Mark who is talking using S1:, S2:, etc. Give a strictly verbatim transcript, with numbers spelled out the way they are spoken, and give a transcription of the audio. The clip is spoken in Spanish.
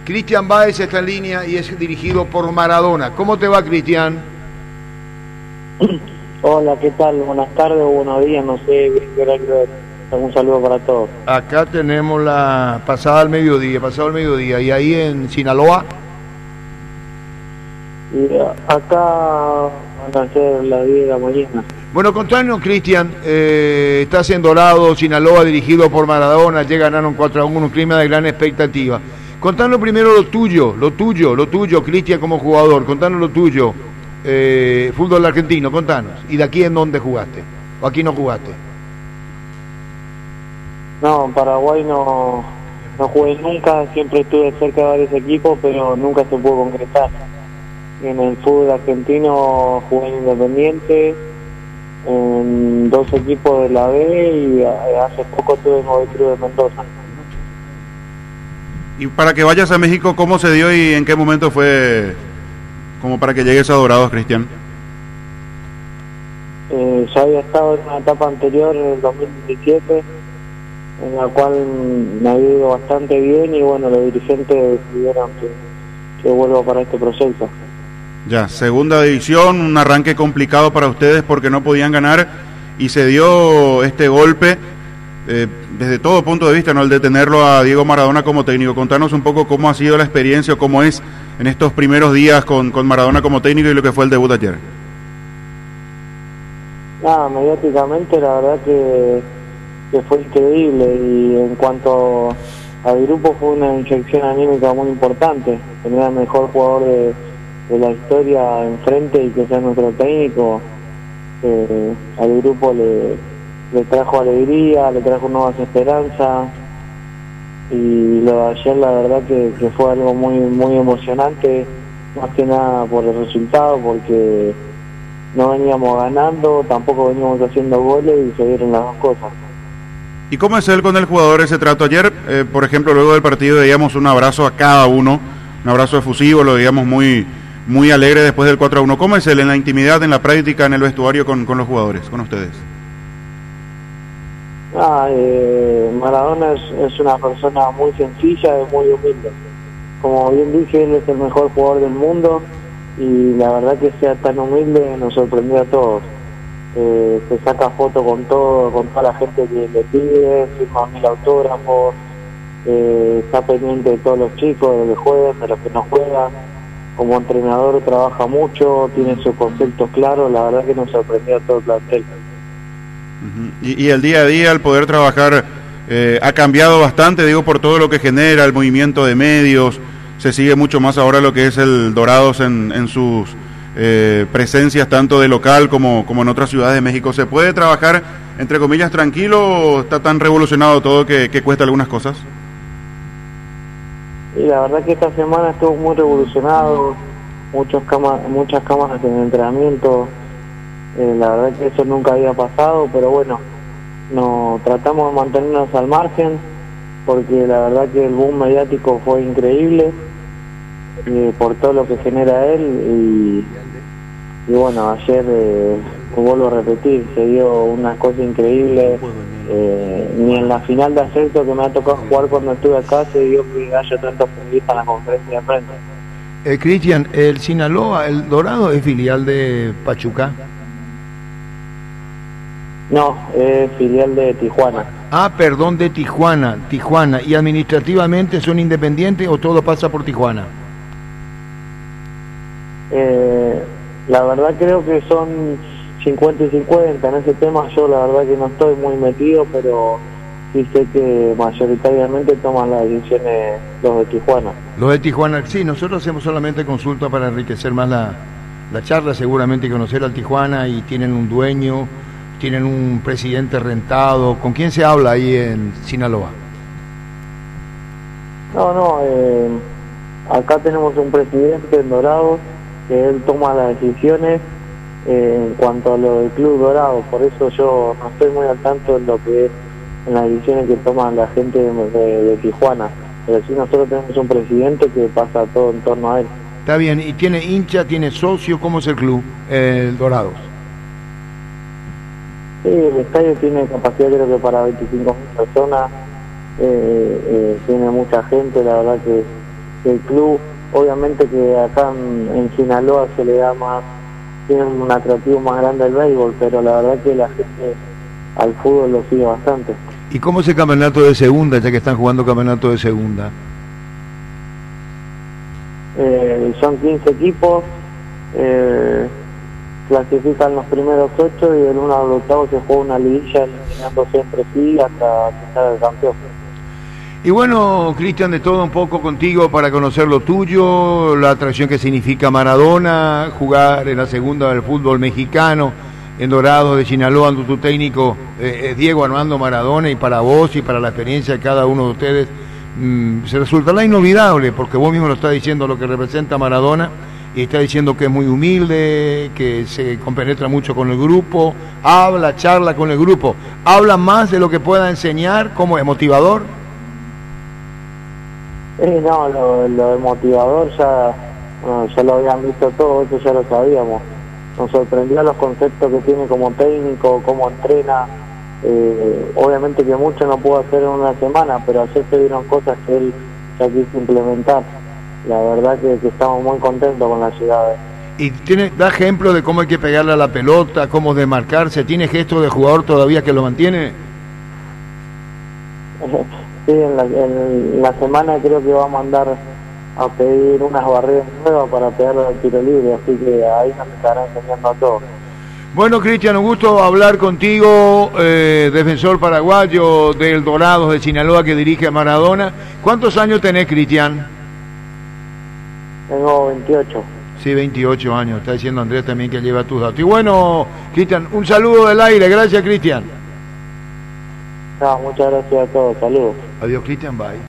S1: Cristian Báez está en línea y es dirigido por Maradona. ¿Cómo te va, Cristian?
S2: Hola, ¿qué tal? Buenas tardes o buenos días, no sé qué hora creo. Un saludo para todos.
S1: Acá tenemos la pasada al mediodía, pasado al mediodía, y ahí en Sinaloa.
S2: Y acá van a ser las diez de la mañana.
S1: Bueno, contanos, Cristian, eh, estás en Dorado, Sinaloa, dirigido por Maradona, ya ganaron cuatro a uno, un clima de gran expectativa. Contanos primero lo tuyo, lo tuyo, lo tuyo, Cristian, como jugador, contanos lo tuyo, eh, fútbol argentino, contanos, y de aquí en dónde jugaste, o aquí no jugaste.
S2: No, en Paraguay no, no jugué nunca, siempre estuve cerca de varios equipos, pero nunca se pudo concretar. En el fútbol argentino jugué en Independiente, en dos equipos de la B y hace poco estuve en Godoy Cruz de Mendoza.
S3: Y para que vayas a México, ¿cómo se dio y en qué momento fue como para que llegues a Dorados, Cristian?
S2: Eh, ya había estado en una etapa anterior, en el dos mil diecisiete, en la cual me ha ido bastante bien y bueno, los dirigentes decidieron que, que vuelva para este proyecto.
S3: Ya, segunda división, un arranque complicado para ustedes porque no podían ganar y se dio este golpe eh, desde todo punto de vista, ¿no? El de tenerlo a Diego Maradona como técnico. Contanos un poco cómo ha sido la experiencia o cómo es en estos primeros días con, con Maradona como técnico y lo que fue el debut ayer.
S2: Nada, mediáticamente la verdad que, que fue increíble y en cuanto al grupo fue una inyección anímica muy importante. Tener al mejor jugador de de la historia enfrente y que sea nuestro técnico, eh, al grupo le, le trajo alegría, le trajo nuevas esperanzas y lo de ayer la verdad que, que fue algo muy muy emocionante, más que nada por el resultado, porque no veníamos ganando, tampoco veníamos haciendo goles y se dieron las dos cosas.
S3: ¿Y cómo es él con el jugador, ese trato? Ayer, eh, por ejemplo, luego del partido veíamos un abrazo a cada uno, un abrazo efusivo, lo veíamos muy muy alegre después del cuatro a uno. ¿Cómo es él en la intimidad, en la práctica, en el vestuario con, con los jugadores, con ustedes?
S2: Ah, eh, Maradona es, es una persona muy sencilla y muy humilde. Como bien dije, él es el mejor jugador del mundo y la verdad que sea tan humilde nos sorprendió a todos. Eh, se saca foto con todo, con toda la gente que le pide, firma mil autógrafos, eh, está pendiente de todos los chicos, de los que juegan, de los que no juegan. Como entrenador trabaja mucho, tiene sus conceptos claros, la verdad que nos sorprendió a todo el plantel.
S3: Uh-huh. y, y el día a día, el poder trabajar, eh, ha cambiado bastante, digo, por todo lo que genera, el movimiento de medios, se sigue mucho más ahora lo que es el Dorados en, en sus eh, presencias, tanto de local como, como en otras ciudades de México. ¿Se puede trabajar, entre comillas, tranquilo o está tan revolucionado todo que, que cuesta algunas cosas?
S2: Y la verdad que esta semana estuvo muy revolucionado, muchos cama, muchas cámaras en entrenamiento, eh, la verdad que eso nunca había pasado, pero bueno, no, tratamos de mantenernos al margen, porque la verdad que el boom mediático fue increíble, eh, por todo lo que genera él, y, y bueno, ayer, eh, vuelvo a repetir, se dio una cosa increíble. Eh, ni en la final de ascenso que me ha tocado jugar cuando estuve acá se dio que haya tantos periodistas en la conferencia de prensa.
S1: Eh, Cristian, el Sinaloa, el Dorado, ¿es filial de Pachuca?
S2: No, es filial de Tijuana.
S1: Ah, perdón, de Tijuana, Tijuana. ¿Y administrativamente son independientes o todo pasa por Tijuana?
S2: Eh, la verdad creo que son cincuenta y cincuenta en ese tema. Yo la verdad que no estoy muy metido, pero sí sé que mayoritariamente toman las decisiones los de Tijuana.
S1: Los de Tijuana, sí, nosotros hacemos solamente consulta para enriquecer más la, la charla, seguramente conocer al Tijuana, y tienen un dueño, tienen un presidente rentado. ¿Con quién se habla ahí en Sinaloa?
S2: No, no, eh, acá tenemos un presidente en Dorados que él toma las decisiones Eh, en cuanto a lo del Club Dorado, por eso yo no estoy muy al tanto en lo que es en las decisiones que toman la gente de, de, de Tijuana, pero sí nosotros tenemos un presidente que pasa todo en torno a él.
S1: Está bien, ¿y tiene hincha, tiene socio? ¿Cómo es el club, el Dorados?
S2: Sí, el estadio tiene capacidad creo que para veinticinco mil personas, eh, eh, tiene mucha gente, la verdad que que el club, obviamente que acá en, en Sinaloa se le da más, tiene un atractivo más grande al béisbol, pero la verdad que la gente al fútbol lo sigue bastante.
S1: ¿Y cómo es el campeonato de segunda, ya que están jugando campeonato de segunda?
S2: Eh, son quince equipos, eh, clasifican los primeros ocho y del uno al octavo se juega una liguilla eliminándose entre sí hasta que salga el campeón.
S1: Y bueno, Cristian, de todo un poco contigo para conocer lo tuyo, la atracción que significa Maradona, jugar en la segunda del fútbol mexicano, en Dorados de Sinaloa, ante tu técnico eh, es Diego Armando Maradona, y para vos y para la experiencia de cada uno de ustedes, mmm, se resultará inolvidable, porque vos mismo lo estás diciendo lo que representa Maradona, y está diciendo que es muy humilde, que se compenetra mucho con el grupo, habla, charla con el grupo, habla más de lo que pueda enseñar, como es motivador.
S2: Eh, no, lo, lo de motivador ya, bueno, ya lo habían visto todo, eso ya lo sabíamos. Nos sorprendió los conceptos que tiene como técnico, cómo entrena. Eh, obviamente que mucho no pudo hacer en una semana, pero ayer se vieron cosas que él ya quiso implementar. La verdad que, que estamos muy contentos con la llegada.
S1: Y tiene, da ejemplo de cómo hay que pegarle a la pelota, cómo desmarcarse. ¿Tiene gesto de jugador todavía que lo mantiene?
S2: Sí, en la, en la semana creo que va a mandar a pedir unas barreras nuevas para pegarle al tiro libre, así que ahí nos estará enseñando a todos.
S1: Bueno, Cristian, un gusto hablar contigo, eh, defensor paraguayo del Dorados de Sinaloa que dirige a Maradona. ¿Cuántos años tenés, Cristian?
S2: Tengo veintiocho.
S1: Sí, veintiocho años, está diciendo Andrés también que lleva tus datos. Y bueno, Cristian, un saludo del aire, gracias, Cristian.
S2: No, muchas gracias a todos, saludos.
S1: Adiós, Cristian, bye.